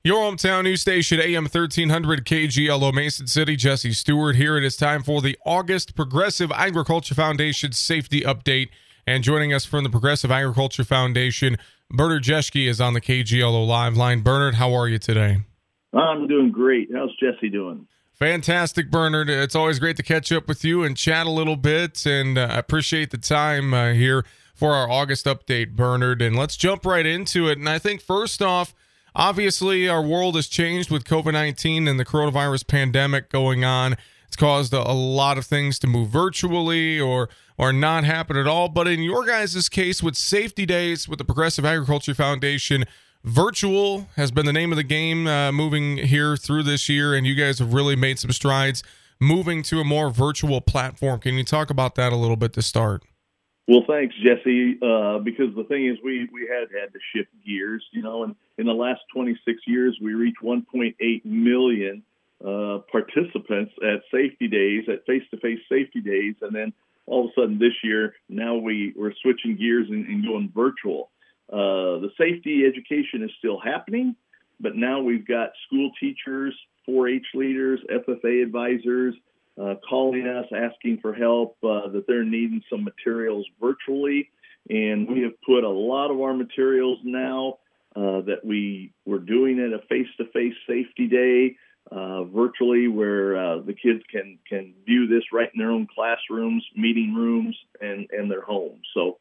Your hometown news station, AM 1300 KGLO Mason City. Jesse Stewart here. It is time for the August Progressive Agriculture Foundation Safety Update. And joining us from the Progressive Agriculture Foundation, Bernard Jeschke is on the KGLO Live line. Bernard, how are you today? I'm doing great. How's Jesse doing? Fantastic, Bernard. It's always great to catch up with you and chat a little bit. And I appreciate the time here for our August update, Bernard. And let's jump right into it. And I think first off, obviously, our world has changed with COVID-19 and the coronavirus pandemic going on. It's caused a lot of things to move virtually or not happen at all. But in your guys' case, with Safety Days, with the Progressive Agriculture Foundation, virtual has been the name of the game moving here through this year, and you guys have really made some strides moving to a more virtual platform. Can you talk about that a little bit to start? Well, thanks, Jesse, because the thing is we had to shift gears, and in the last 26 years, we reached 1.8 million participants at Safety Days, at face-to-face Safety Days, and then all of a sudden this year, now we're switching gears and going virtual. The safety education is still happening, but now we've got school teachers, 4-H leaders, FFA advisors, calling us, asking for help, that they're needing some materials virtually. And we have put a lot of our materials now that we're doing at a face-to-face Safety Day virtually, where the kids can view this right in their own classrooms, meeting rooms, and their homes. So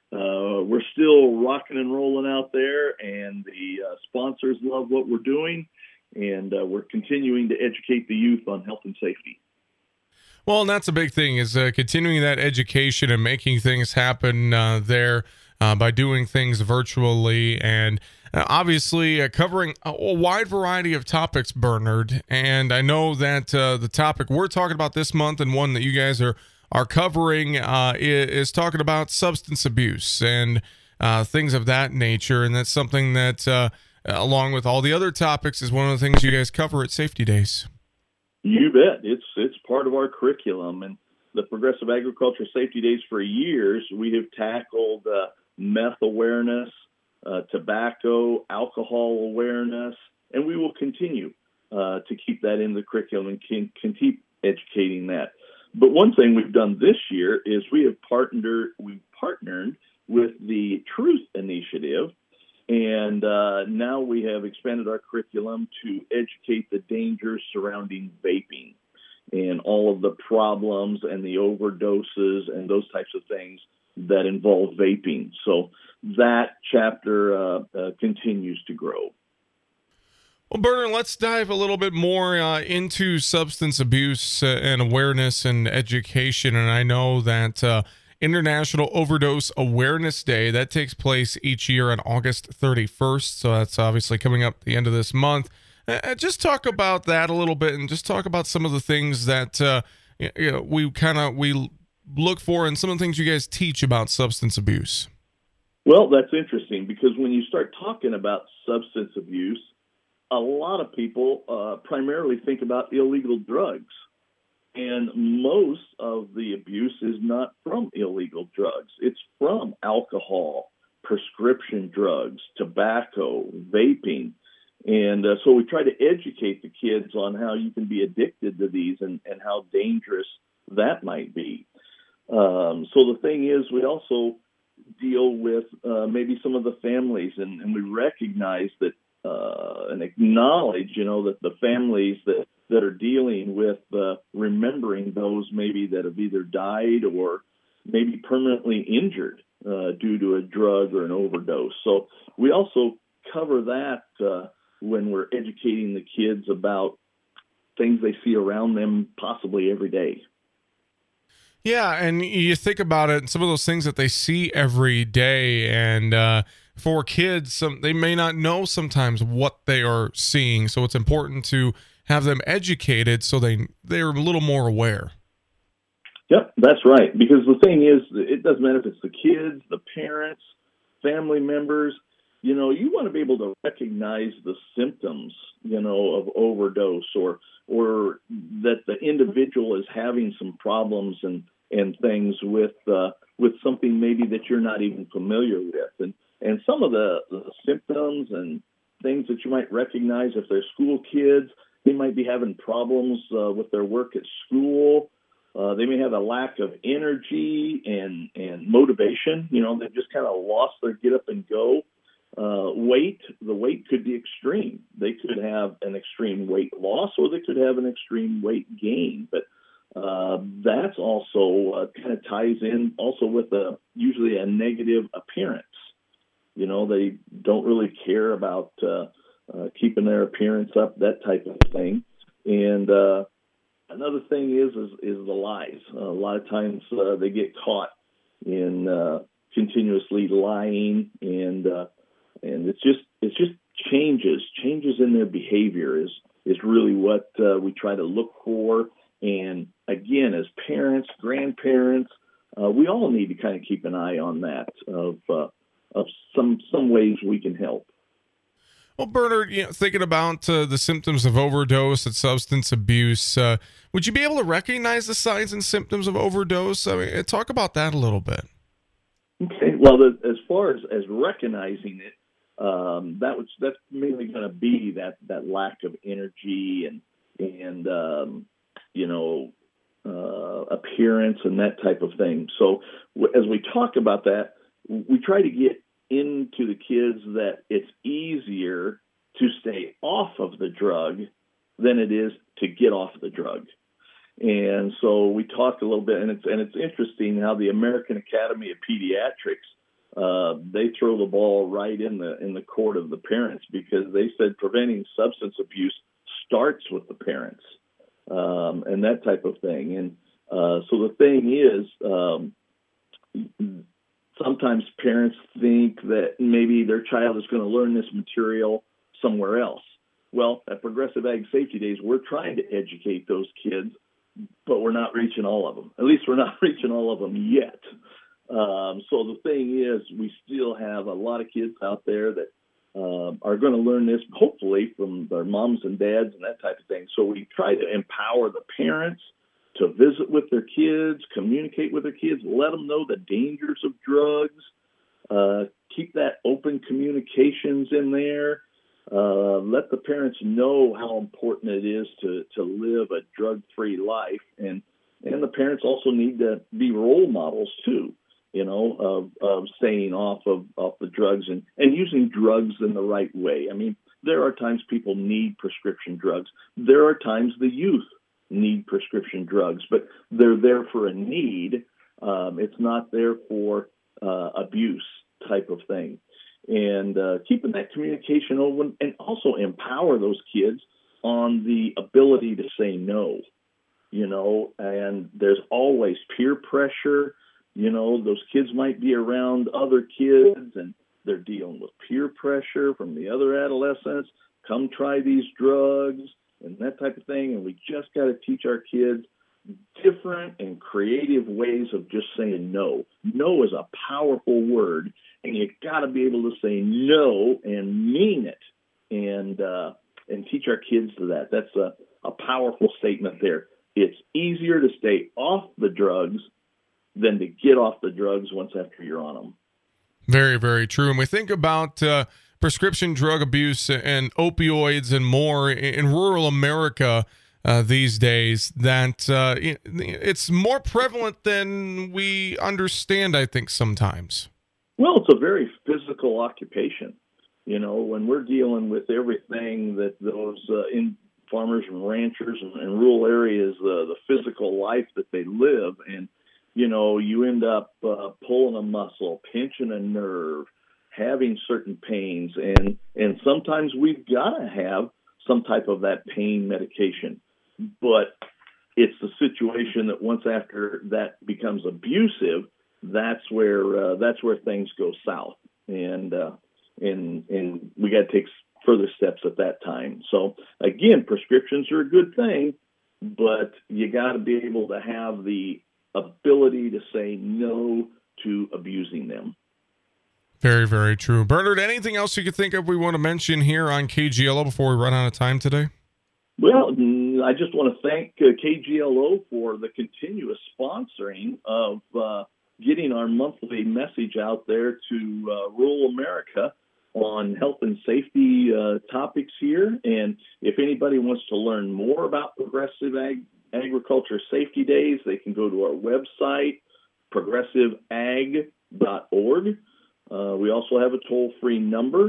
we're still rocking and rolling out there, and the sponsors love what we're doing, and we're continuing to educate the youth on health and safety. Well, and that's a big thing, is continuing that education and making things happen there by doing things virtually, and obviously covering a wide variety of topics, Bernard. And I know that the topic we're talking about this month, and one that you guys are covering, is talking about substance abuse and things of that nature. And that's something that, along with all the other topics, is one of the things you guys cover at Safety Days. You bet. It's part of our curriculum. And the Progressive Agriculture Safety Days, for years, we have tackled meth awareness, tobacco, alcohol awareness, and we will continue to keep that in the curriculum and can keep educating that. But one thing we've done this year is we've partnered with the Truth Initiative, and now we have expanded our curriculum to educate the dangers surrounding vaping and all of the problems and the overdoses and those types of things that involve vaping. So that chapter continues to grow. Well, Bernard, let's dive a little bit more into substance abuse and awareness and education. And I know that International Overdose Awareness Day, that takes place each year on August 31st. So that's obviously coming up at the end of this month. Just talk about that a little bit, and just talk about some of the things that we look for, and some of the things you guys teach about substance abuse. Well, that's interesting, because when you start talking about substance abuse, a lot of people primarily think about illegal drugs. And most of the abuse is not from illegal drugs. It's from alcohol, prescription drugs, tobacco, vaping. And so we try to educate the kids on how you can be addicted to these and how dangerous that might be. So the thing is, we also deal with maybe some of the families, and we recognize that and acknowledge, that the families that are dealing with remembering those maybe that have either died or maybe permanently injured due to a drug or an overdose. So we also cover that when we're educating the kids about things they see around them possibly every day. Yeah, and you think about it, some of those things that they see every day, and for kids, they may not know sometimes what they are seeing, so it's important to have them educated so they're a little more aware. Yep, that's right, because the thing is, it doesn't matter if it's the kids, the parents, family members, you want to be able to recognize the symptoms, of overdose or that the individual is having some problems and things with something maybe that you're not even familiar with. And some of the symptoms and things that you might recognize if they're school kids. They might be having problems with their work at school. They may have a lack of energy and motivation. They've just kind of lost their get up and go. The weight could be extreme. They could have an extreme weight loss, or they could have an extreme weight gain. But that's also kind of ties in also with usually a negative appearance. They don't really care about keeping their appearance up, that type of thing. And another thing is the lies. A lot of times they get caught in continuously lying, and it's just changes in their behavior is really what we try to look for. And again, as parents, grandparents, we all need to kind of keep an eye on that of some ways we can help. Well, Bernard, thinking about the symptoms of overdose and substance abuse, would you be able to recognize the signs and symptoms of overdose? I mean, talk about that a little bit. Okay. Well, as far as recognizing it, that's mainly going to be that lack of energy and appearance and that type of thing. So as we talk about that, we try to get into the kids that it's easier to stay off of the drug than it is to get off the drug. And so we talked a little bit, and it's interesting how the American Academy of Pediatrics, they throw the ball right in the court of the parents, because they said preventing substance abuse starts with the parents, and that type of thing. And so the thing is, sometimes parents think that maybe their child is going to learn this material somewhere else. Well, at Progressive Ag Safety Days, we're trying to educate those kids, but we're not reaching all of them. At least we're not reaching all of them yet. So the thing is, we still have a lot of kids out there that are going to learn this, hopefully, from their moms and dads and that type of thing. So we try to empower the parents to visit with their kids, communicate with their kids, let them know the dangers of drugs, keep that open communications in there, let the parents know how important it is to live a drug-free life. And the parents also need to be role models too, of staying off the drugs and using drugs in the right way. I mean, there are times people need prescription drugs. There are times the youth need prescription drugs, but they're there for a need. It's not there for abuse type of thing. And keeping that communication open, and also empower those kids on the ability to say no, and there's always peer pressure. Those kids might be around other kids and they're dealing with peer pressure from the other adolescents. Come try these drugs and that type of thing. And we just got to teach our kids different and creative ways of just saying no. No is a powerful word, and you got to be able to say no and mean it, and teach our kids to that. That's a powerful statement there. It's easier to stay off the drugs than to get off the drugs once after you're on them. Very, very true. And we think about prescription drug abuse and opioids and more in rural America these days, that it's more prevalent than we understand, I think, sometimes. Well, it's a very physical occupation. When we're dealing with everything that those in farmers and ranchers and rural areas, the physical life that they live, and you end up pulling a muscle, pinching a nerve, having certain pains, and sometimes we've got to have some type of that pain medication. But it's the situation that once after that becomes abusive, that's where things go south, and we got to take further steps at that time. So again, prescriptions are a good thing, but you got to be able to have the ability to say no to abusing them. Very, very true. Bernard, anything else you could think of we want to mention here on KGLO before we run out of time today? Well, I just want to thank KGLO for the continuous sponsoring of getting our monthly message out there to rural America. on health and safety topics here. And if anybody wants to learn more about Progressive Agriculture Safety Days, they can go to our website, progressiveag.org. We also have a toll-free number,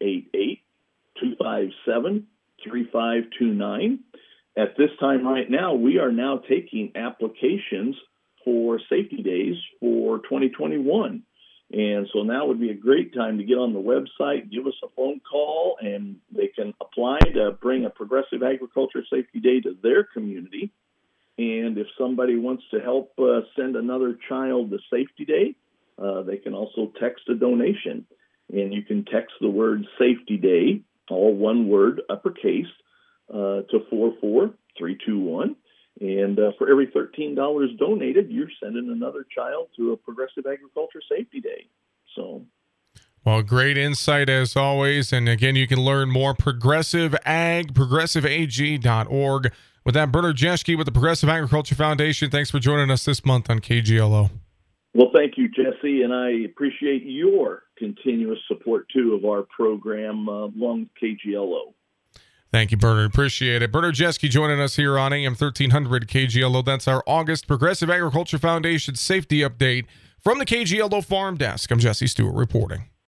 888-257-3529. At this time right now, we are now taking applications for safety days for 2021. And so now would be a great time to get on the website, give us a phone call, and they can apply to bring a Progressive Agriculture Safety Day to their community. And if somebody wants to help send another child to Safety Day, they can also text a donation. And you can text the word Safety Day, all one word, uppercase, to 44321. And for every $13 donated, you're sending another child to a Progressive Agriculture Safety Day. So, well, great insight as always. And again, you can learn more, progressiveag.org. With that, Bernard Jeschke with the Progressive Agriculture Foundation, thanks for joining us this month on KGLO. Well, thank you, Jesse, and I appreciate your continuous support, too, of our program along KGLO. Thank you, Bernard. Appreciate it. Bernard Jeschke joining us here on AM 1300 KGLO. That's our August Progressive Agriculture Foundation Safety Update from the KGLO Farm Desk. I'm Jesse Stewart reporting.